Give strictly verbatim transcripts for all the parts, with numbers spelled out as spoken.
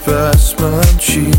پس من چی؟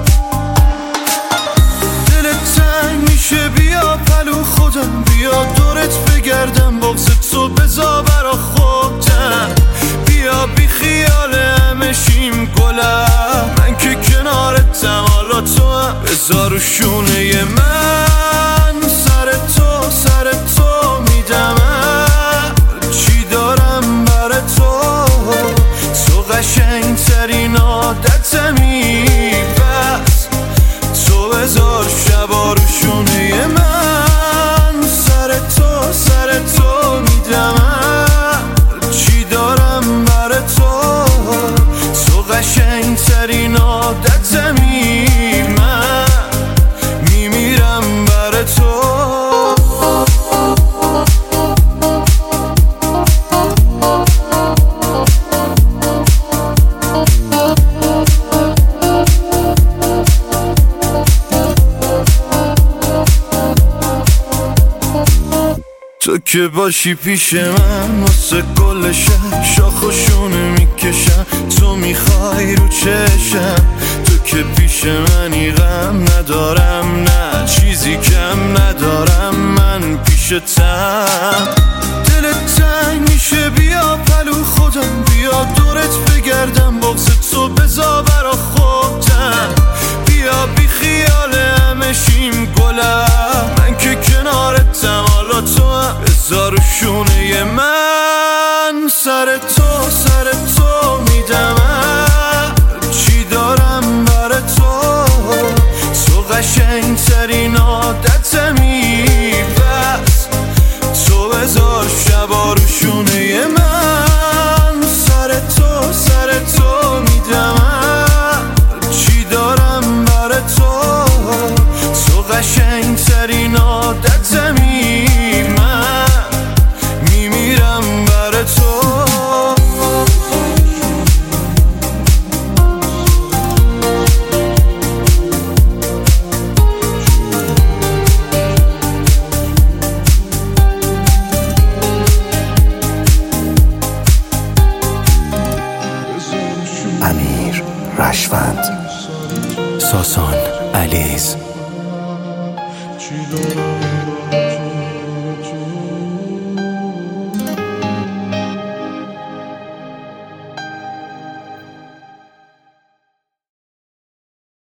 دلت تنگ میشه بیا پلو خودم، بیا دورت بگردم بغض تو بزا برا خودم، بیا بی خیال همه شیم گلم، من که کنارتم حالا تو هم بزا رو شونه من، سر تو سر تو میدم چی دارم بر تو، تو قشنگ ترین عادتمی، بس تو بذار شبا رو شونه من، سر تو سر تو میدم چی دارم بر تو، تو قشنگ ترین عادتمی، من میمیرم بر تو. تو که باشی پیش من واسه کل شب شاخ و شونه میکشم، تو میخوای رو چشم، تو که پیش منی غم ندارم نه چیزی کم ندارم من پیشتم، دلت تنگ میشه بیا پلو خودم، بیا دورت بگردم بغض تو بزا برا خودم، بیا بی خیال همه شیم گلم، من که کنارتم حالا تو هم بزا رو شونه من، سر تو سر تو میدم چی دارم بر تو، تو قشنگ ترین عادتمی، بس تو بذار شبا رو شونه من، سر تو سر تو میدم چی دارم بر تو، تو قشنگ ترین عادتمی، من میمیرم بر تو. امیر رشوند، ساسان علیز.